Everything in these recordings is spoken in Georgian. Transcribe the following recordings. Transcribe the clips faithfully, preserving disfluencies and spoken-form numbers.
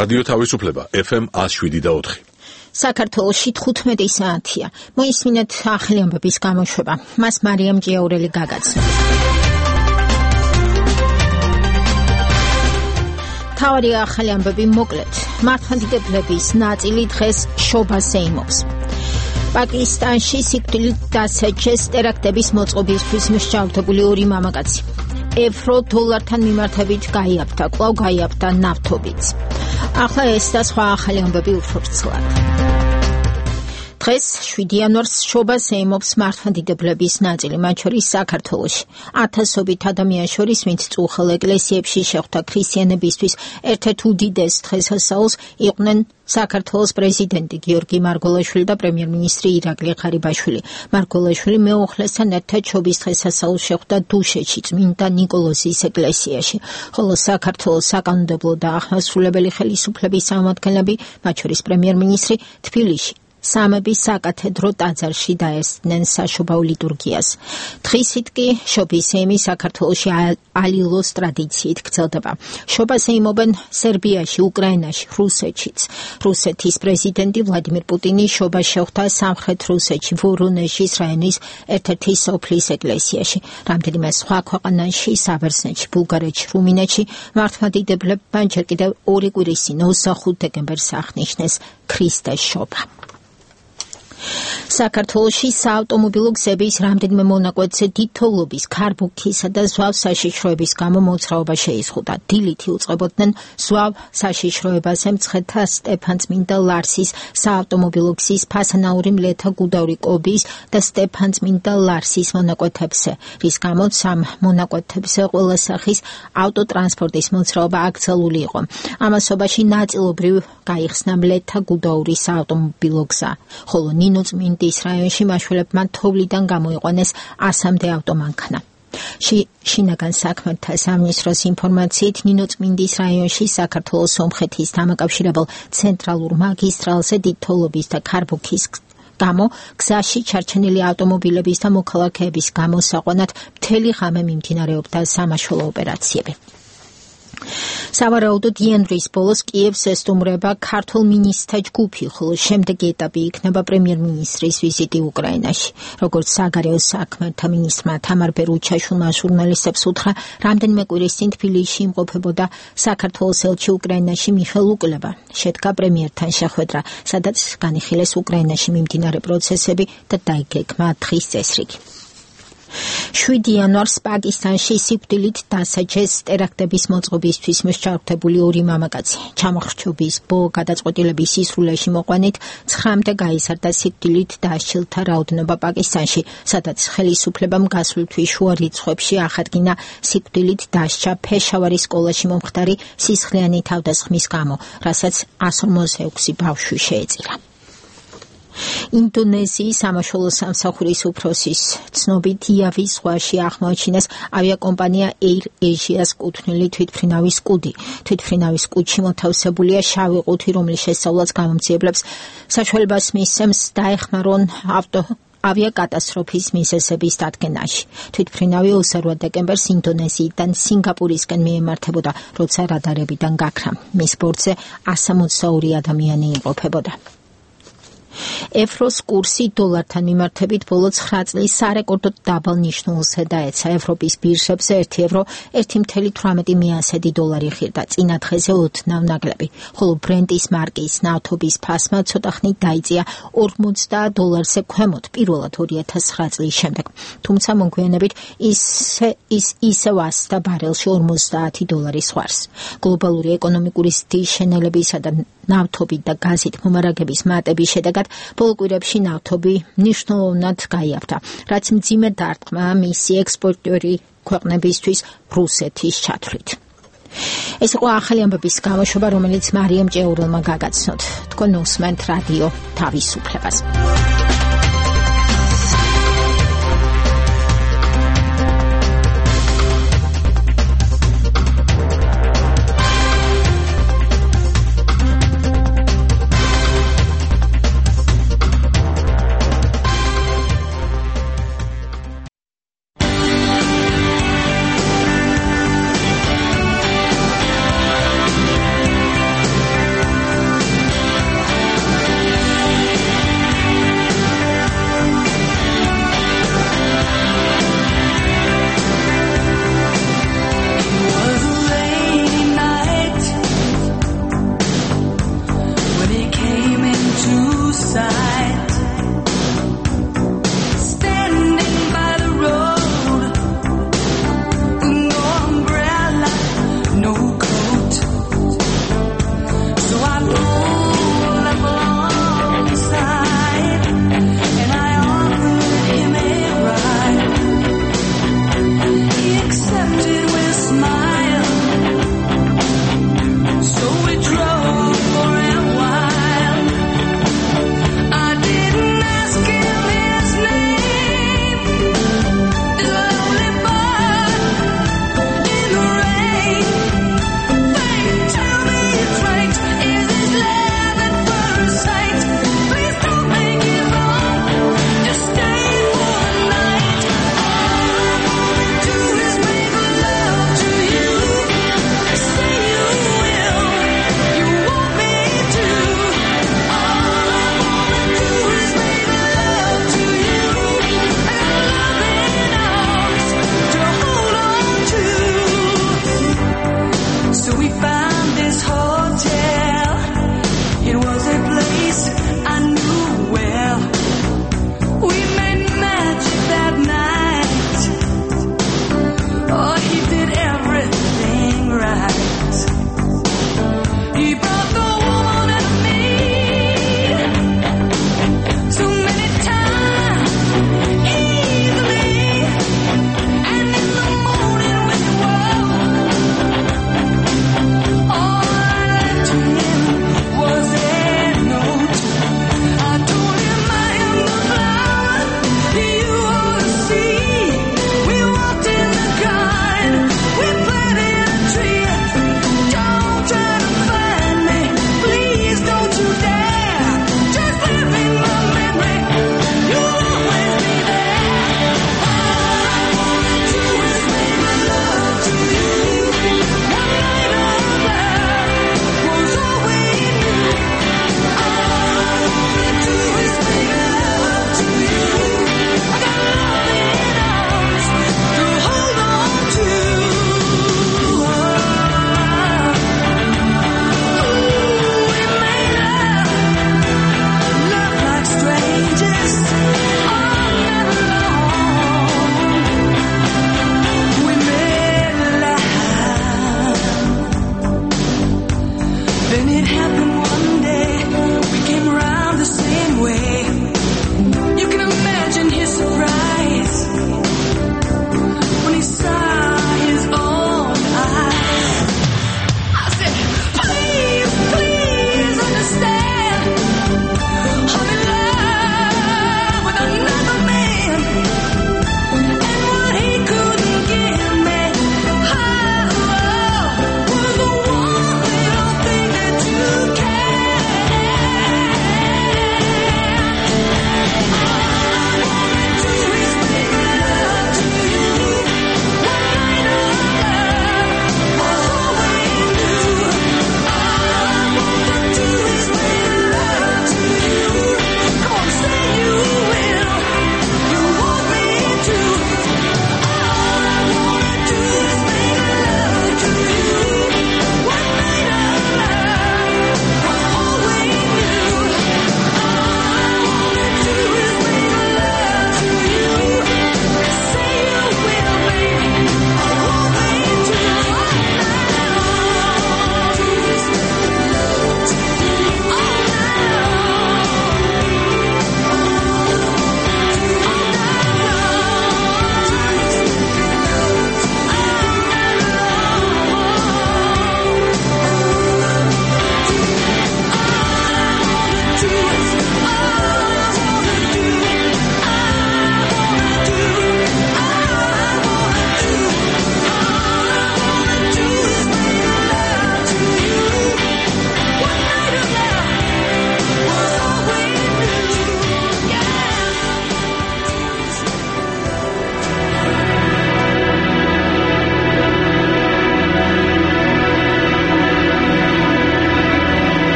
რადიო თავისუფლება ეფ ემ one oh seven და four. საქართველოში თხუთმეტი საათია. მოისმინეთ ახალი ამბების გამოშვება. მას მარიამ ჭიაურელი გაგაცნობს. თავარი ახალი ამბები მოკლედ. მართლმადიდებლების ნაწილი დღეს შობას ეიმობს. პაკისტანში სიკვდილით დასაჯეს ტერაქტების მოწყობისთვის მსჯავრდებული ორი მამაკაცი. ევრო დოლართან მიმართებით გაიაფთა, კვლავ გაიაფთა ნავთობიც. ახლა ეს და სხვა ახალი ამბები უფრო ვრცლად. დღეს შვიდი იანვარს შობას ეიმობს მართლმადიდებლების ნაწილი, მათ შორის საქართველოში. ათასობით ადამიანს შორის, ვინც წუხელ ეკლესიებში შეხვდა ქრისტიანებისთვის ერთ-ერთ უდიდეს დღესასწაულს, იყვნენ საქართველოს პრეზიდენტი გიორგი მარგველაშვილი და პრემიერ-მინისტრი ირაკლი ღარიბაშვილი. მარგველაშვილი მეუღლესთან ერთად შობის დღესასწაულს შეხვდა დუშეთში, წმინდა ნიკოლოზის ეკლესიაში, ხოლო საქართველოს საკანონმდებლო და აღმასრულებელი ხელისუფლების წარმომადგენლები, მათ შორის პრემიერ-მინისტრი, თბილისში სამების საკათედრო ტაძარში დაესწნენ საშობაო ლიტურგიას. დღისით კი შობის ეიმი საქართველოში ალილოს ტრადიციით გრძელდება. შობას ეიმობენ სერბიაში, უკრაინაში, რუსეთშიც. რუსეთის პრეზიდენტი ვლადიმირ პუტინი შობას შეხვდა სამხრეთ რუსეთში, ვორონეჟის რაიონის ერთ-ერთი სოფლის ეკლესიაში. რამდენიმე სხვა ქვეყანაში, საბერძნეთში, ბულგარეთში, რუმინეთში მართლმადიდებლებმა ჯერ კიდევ ორი კვირის წინ ოცდახუთ დეკემბერს აღნიშნეს ქრისტეს შობა. საქართველოში საავტომობილო გზების რამდენიმე მონაკვეთზე დიდთოვლობის, ქარბუქისა და ზვავ საშიშროების გამო მოძრაობა შეიზღუდა. დილით იუწყებოდნენ ზვავ საშიშროებაზე მცხეთა სტეფანწმინდა ლარსის საავტომობილო გზის ფასანაური მლეთა გუდაური კობის და სტეფანწმინდა ლარსის მონაკვეთებზე, რის გამოც ამ მონაკვეთებზე ყველა სახის ავტოტრანსპორტის მოძრაობა აკრძალული იყო. ამასობაში ნაწილობრივ გაიხსნა მლეთა გუდაური საავტომობილო გზა, ხოლო ნინოწმინდის რაიონში მაშველებმა თოვლიდან გამოიყვანეს ასამდე ავტომანქანა. შინაგან საქმეთა სამინისტროს ინფორმაციით ნინოწმინდის რაიონში საქართველოს სომხეთის დამაკავშირებელ ცენტრალურ მაგისტრალზე დიდთოვლობის და ქარბუქის გამო გზაში ჩარჩენილი ავტომობილების და მოქალაქეების გამოსაყვანად მთელი ღამე მიმდინარეობდა სამაშველო ოპერაციები. სავარაუდოდ იანვრის ბოლოს კიევს ესტუმრება ქართულ მინისტრთა ჯგუფი, ხოლო შემდეგი ეტაპი იქნება პრემიერ-მინისტრის ვიზიტი უკრაინაში. როგორც საგარეო საქმეთა მინისტრმა თამარ ბერუჩაშვილმა ჟურნალისტებს უთხრა, რამდენიმე კვირის წინ თბილისში იმყოფებოდა საქართველოს ელჩი უკრაინაში მიხეილ უკლება. შედგა პრემიერთან შეხვედრა, სადაც განიხილეს უკრაინაში მიმდინარე პროცესები და დაიგეგმა დღის წესრიგი. შვიდი იანვარს პაკისტანში სიკვდილით დასაჯეს ტერაქტების მოწყობისთვის მსჯავრდებული ორი მამაკაცი. ჩამოხრჩობის ბო გადაწყვეტილების სისრულეში მოყვანით ცხრამდე გაიზარდა სიკვდილით დასჯილთა რაოდენობა პაკისტანში, სადაც ხელისუფლებამ გასულ თვის შუა რიცხვებში ახადგინა სიკვდილით დასჯა ფეშავარის სკოლაში მომხდარი სისხლიანი თავდასხმის გამო, რასაც one forty-six ბავშვი შეეწირა. ინდონეზიის სამაშველო სამსახურის უფროსის ცნობით იავის ზღვაში აღმოაჩინეს ავიაკომპანია Air Asia-ს კუთვნილი თვითმფრინავის კუდი. თვითმფრინავის კუდში მოთავსებულია შავი ყუთი, რომლის შესწავლაც გამომძიებლებს საშუალებას მისცემს დაეხმარონ ავტო ავიაკატასტროფის მიზეზების დადგენაში. თვითმფრინავი ოცდაოთხ დეკემბერს ინდონეზიიდან სინგაპურისკენ მიემართებოდა, როცა რადარებიდან გაქრა. მის ბორტზე one seventy-two ადამიანი იმყოფებოდა. ევროს კურსი დოლართან მიმართებით ბოლო ცხრა წლის სარეკორდოდ დაბალ ნიშნულზე დაეცა. ევროპის ბირჟებზე ერთი ევრო ერთი virgulă osemdesят დოლარი ღირდა, წინა დღეზე ოდნავ ნაკლები, ხოლო ბრენტის მარკის ნავთობის ფასმა ცოტა ხნით დაიწია ორმოცდაათ დოლარზე ქვემოთ, პირველად ორი ათას ცხრა წლის შემდეგ. თუმცა მოგვიანებით ის ის ისევ ასწდა ბარელში ორმოცდაათი დოლარის ზღვარს. გლობალური ეკონომიკური ზრდის შენელებისა და ნავთობით და გაზით მომარაგების მატების შედეგად ბოლო კვირებში ნავთობი მნიშვნელოვნად გაიაფთა, რაც მძიმე დარტყმა მისი ექსპორტიორი ქვეყნებისთვის რუსეთის ჩათვლით. ეს იყო ახალი ამბების გამოშვება, რომელიც მარიამ ჭიაურელმა გაგაცნოთ. თქვენ უსმენთ რადიო თავისუფლებას.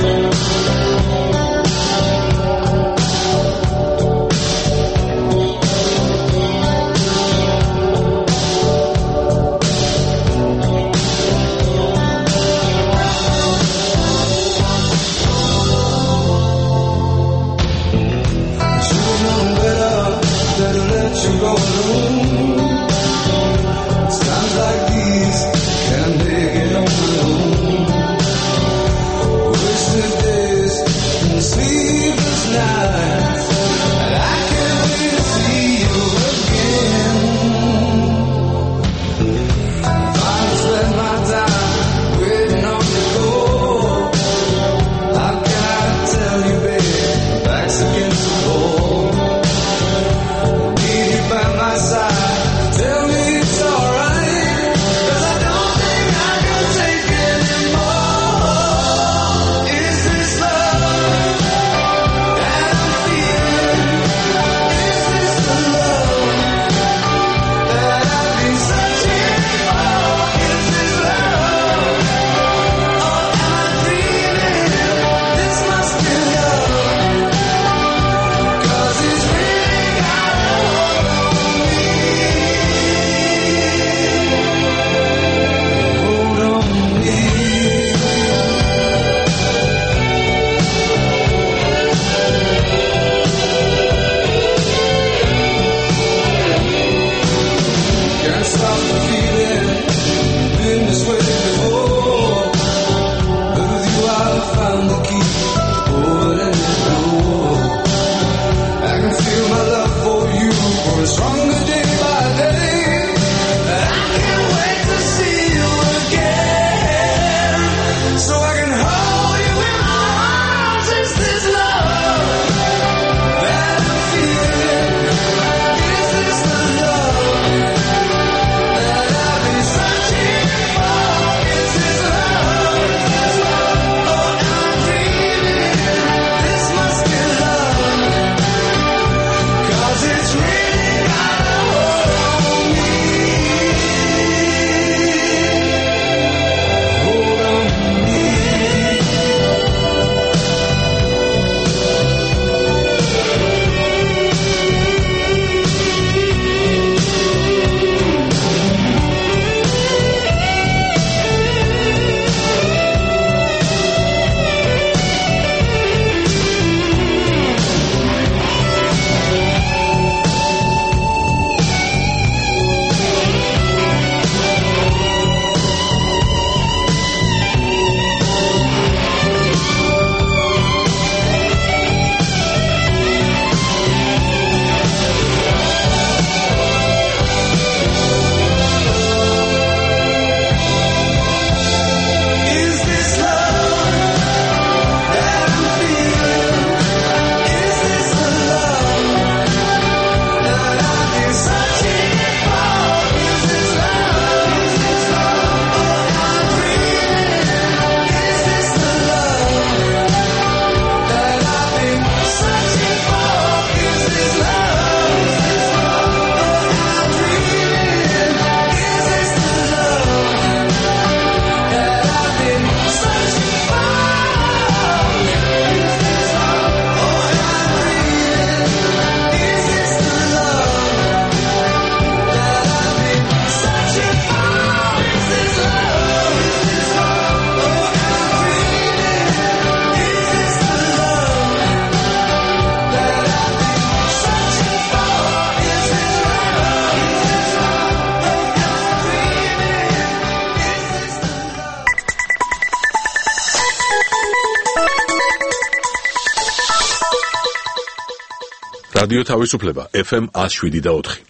რადიო თავისუფლება ეფ ემ one oh seven და four.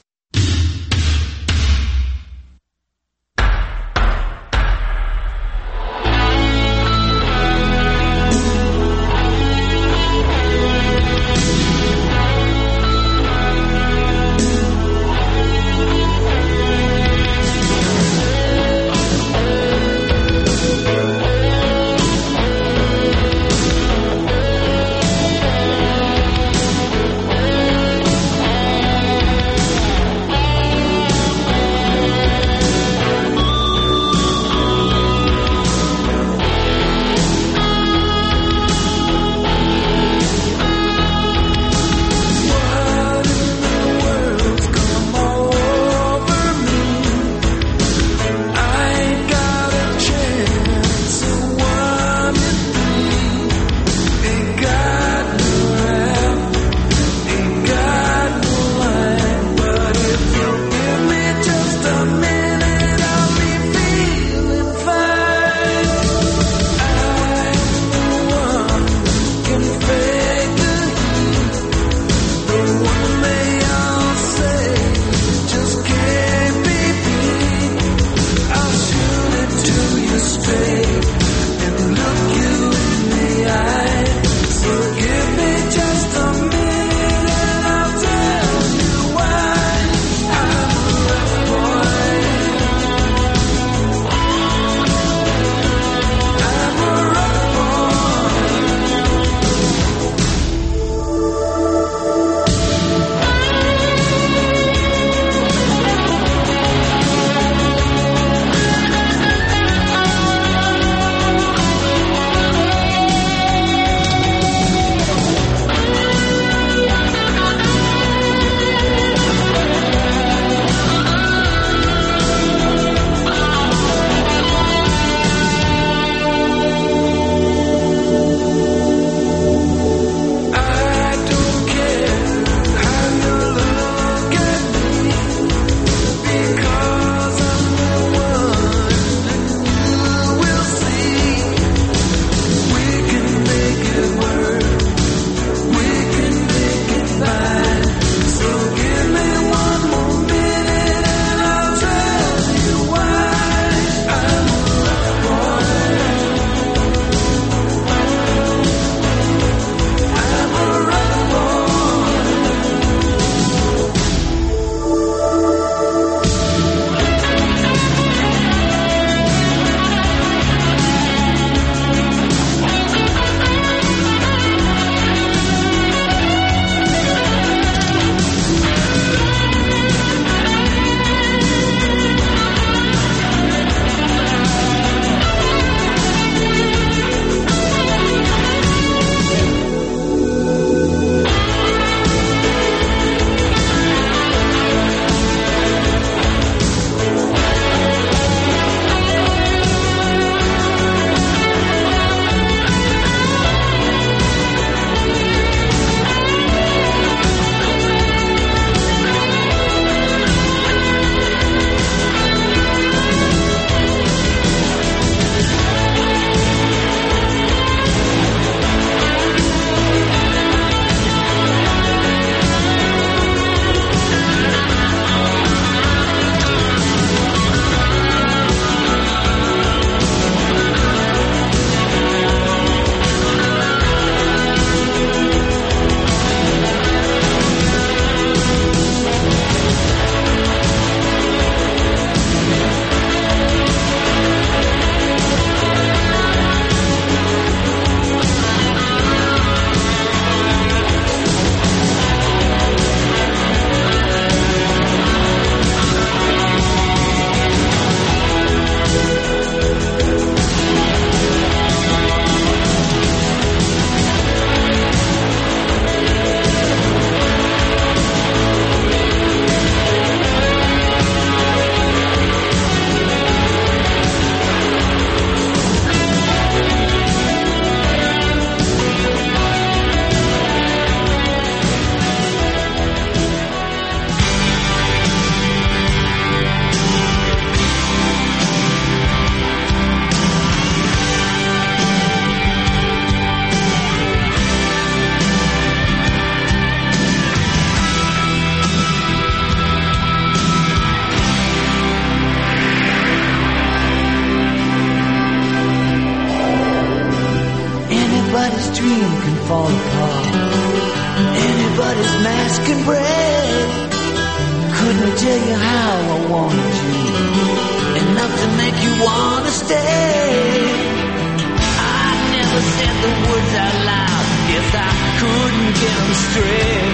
dream can fall apart. Anybody's mask and bread. Couldn't tell you how I wanted you, enough to make you wanna stay. I never said the words out loud, guess I couldn't get them straight.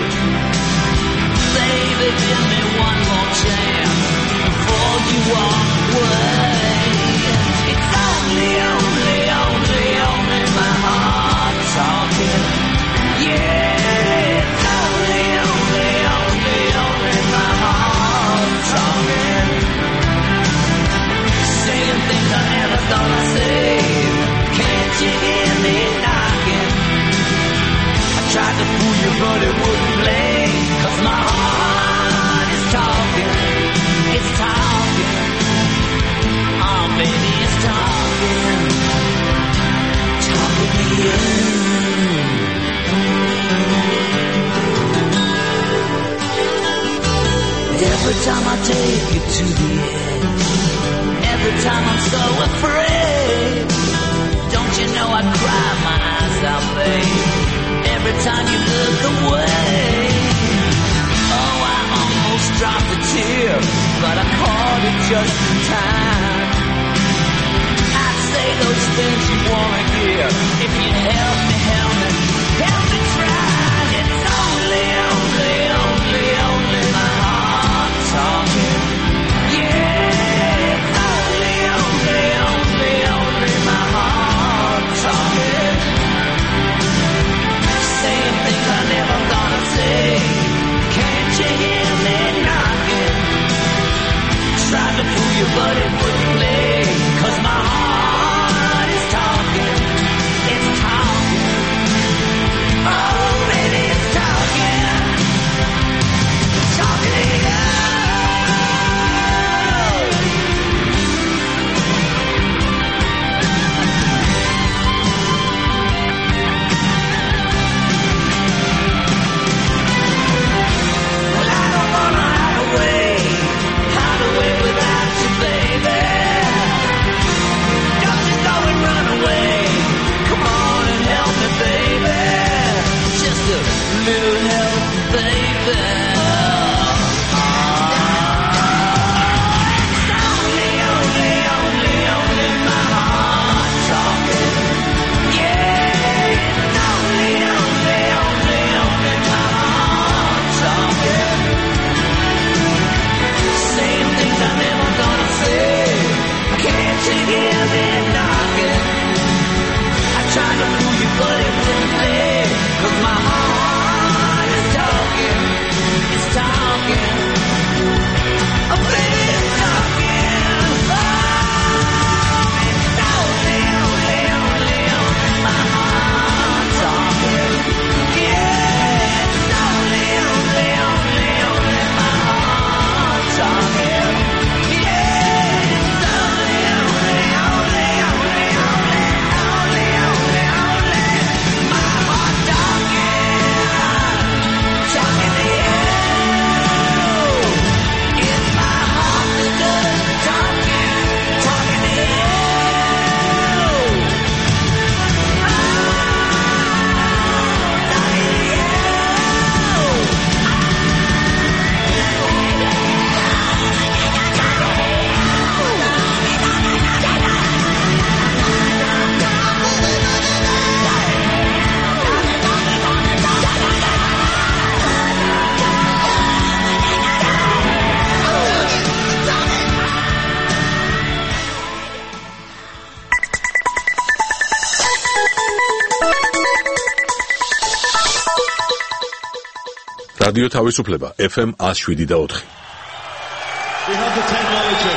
Baby, give me one more chance before you walk away. It's only, only, only, only my heart talking. Yeah, it's only, only, only, only my heart talking. Saying things I never thought I'd say. Can't you hear me knocking? I tried to fool you but it wouldn't play. Cause my heart is talking. It's talking. Oh baby, it's talking. Talking to you. Every time I take you to the edge, every time I'm so afraid, don't you know I cry my eyes out, babe, every time you look away. Oh, I almost dropped a tear, but I caught it just in time. I'd say those things you wanna hear, if you help me, help me, help me try. It's only, only, only, only my heart talking. Yeah, it's only, only, only, only my heart talking. Saying things I never thought I'd say. Can't you hear me knocking? Tried to fool you but it wouldn't play. Cause my heart is talking. It's talking. Oh baby, it's talking. Talking to you. Well, I don't wanna hide away, hide away without you, baby. Don't you go and run away. Come on and help me, baby. Just a little help, baby. It's only, only, only, only my heart talking. Yeah, it's only, only, only, only my heart talking. Saying things I never thought I'd say. Can't you hear me knocking? I tried to fool you but it wouldn't play. Cause my heart is talking. It's talking. Oh baby, it's talking. Oh, it's only, only, only, only my heart talking. Yeah, it's only, only, only, only my heart talking. Yeah, it's only, only, only, only, only, only, only, only my heart talking. Talking to you. It's my heart that does talking. Talking to you. Oh, talking to you. რადიო თავისუფლება ეფ ემ one oh seven და four. We have the technology.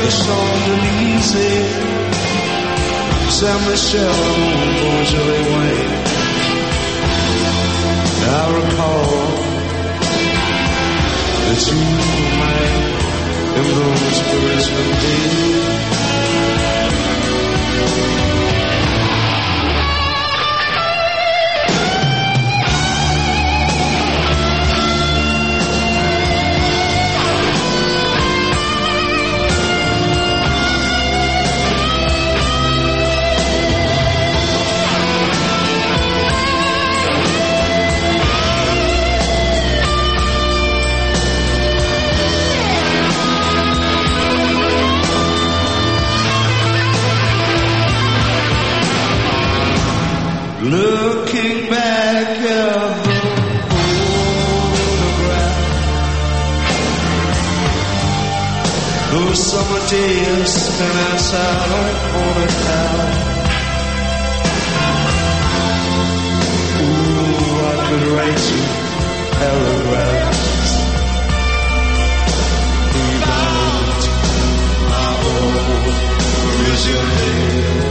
the Champs-Élysées, Saint-Michel, Beaujolais Wayne. I recall that you might in those Parisian days. Looking back at the photograph, those summer days spent outside on the town. Ooh, I could write you paragraphs about my old Parisian days.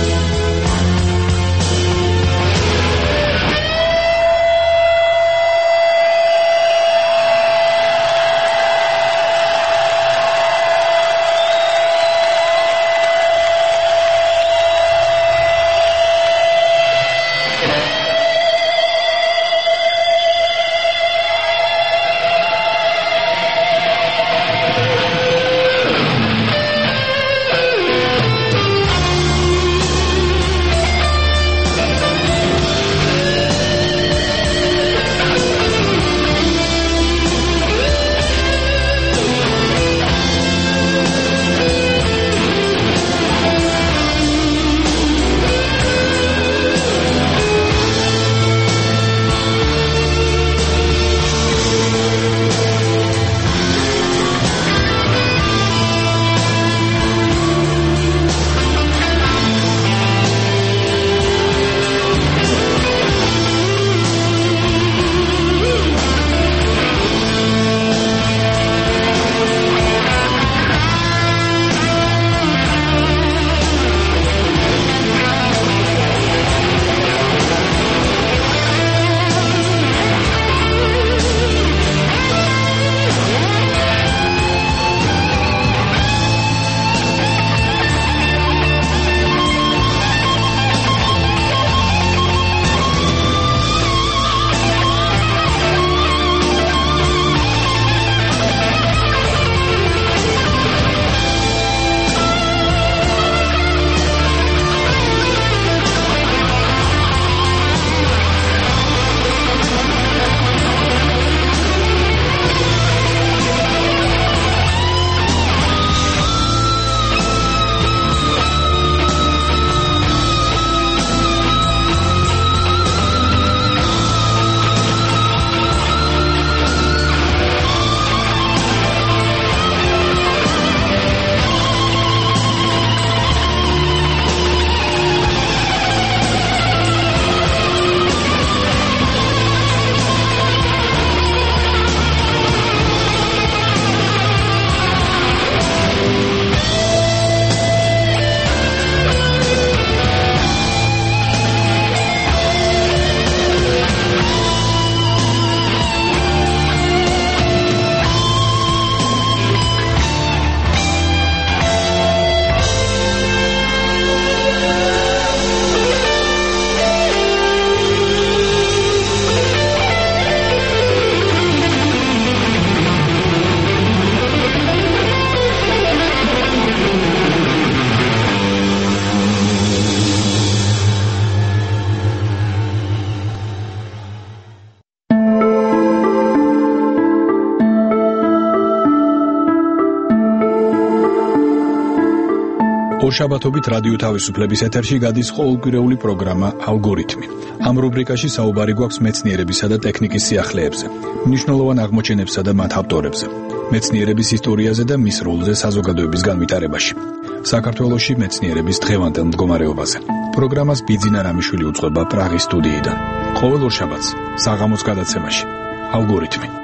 ორშაბათობით რადიო თავისუფლების ეთერში გადის ყოველკვირეული პროგრამა ალგორითმი. ამ რუბრიკაში საუბარი გვაქვს მეცნიერებისა და ტექნიკის სიახლეებზე, მნიშვნელოვან აღმოჩენებსა და მათ ავტორებზე, მეცნიერების ისტორიაზე და მის როლზე საზოგადოების განვითარებაში. საქართველოში მეცნიერების დღევანდელ მდგომარეობაზე. პროგრამას ბიძინა რამიშვილი უძღვება პრაღის სტუდიიდან. ყოველ ორშაბათს საღამოს გადაცემაში ალგორითმი.